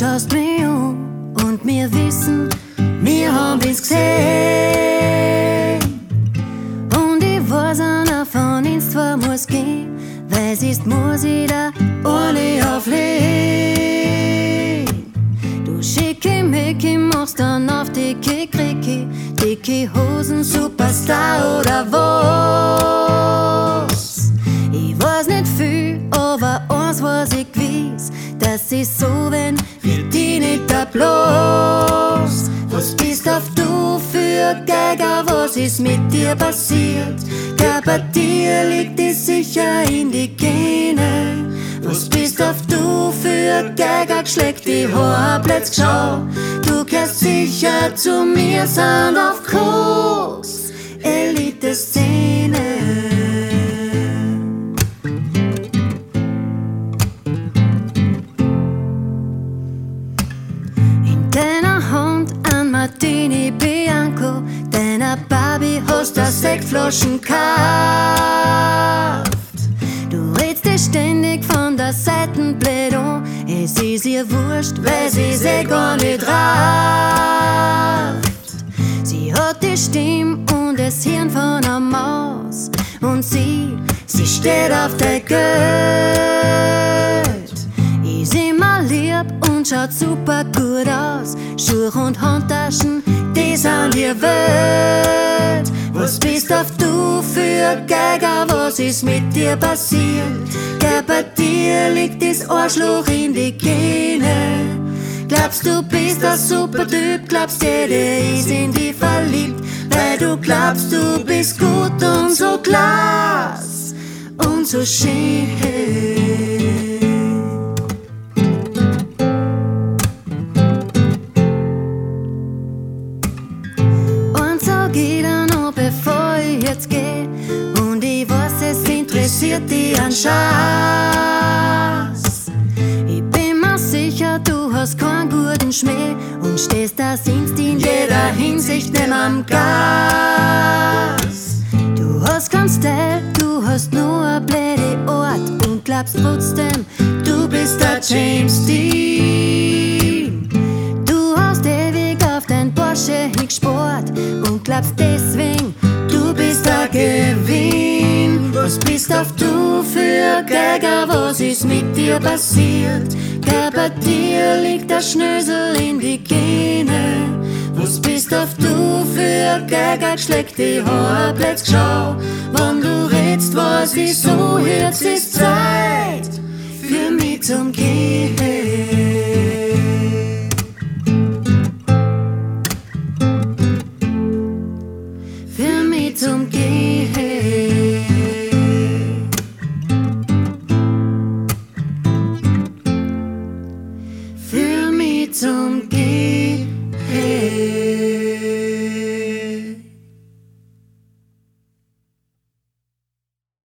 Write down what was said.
schaust mich an und wir wissen, wir haben es gesehen. Und ich weiß, einer von uns zwei muss gehen, weil sonst muss ich da ohne auflegen. Du schicke Mickey, machst dann auf dicke Kricki, dicke Hosen, Superstar oder was? Ich weiß nicht viel, aber eins weiß ich gewiss, dass ich so wenn wie die nicht Applaus. Was bist auf du für Geiger, was ist mit dir passiert? Gell, bei dir liegt es sicher in die Gene. Was bist auf du für Geiger, geschleckt die Haarplätze, schau. Du gehörst sicher zu mir, sind auf Koks, Elite-Szene. Martini Bianco, deiner Barbie hast du Sektflaschen gekauft. Du redst dir ständig von der Seitenblöd an, es ist ihr wurscht, weil sie gar nicht rauft. Sie hat die Stimme und das Hirn von einer Maus und sie steht auf dein Geld. Ist immer lieb und schaut super gut aus. Schuhe und Handtaschen, die sind ihr Welt. Was bist auf du für Geiger, was ist mit dir passiert? Gell, bei dir liegt das Arschloch in die Gene. Glaubst du bist ein super Typ, glaubst jeder ist in dich verliebt, weil du glaubst du bist gut und so klasse und so schön. Bevor ich jetzt geh, und ich weiß, es interessiert dich an Schatz. Ich bin mir sicher, du hast keinen guten Schmäh und stehst da singst in jeder Hinsicht nimm am Gas. Du hast keinen Style, du hast nur ein blöde Ort und glaubst trotzdem, du bist der James Dean. Du hast ewig auf dein Porsche hingesport und glaubst deswegen, du bist der Gewinn. Was bist auf du für Geiger, was ist mit dir passiert? Gell, bei dir liegt der Schnösel in die Gene. Was bist auf du für Geiger, geschleckt die Haarplätze, schau. Wenn du redst, was ich so, jetzt ist Zeit für mich zum Gehen.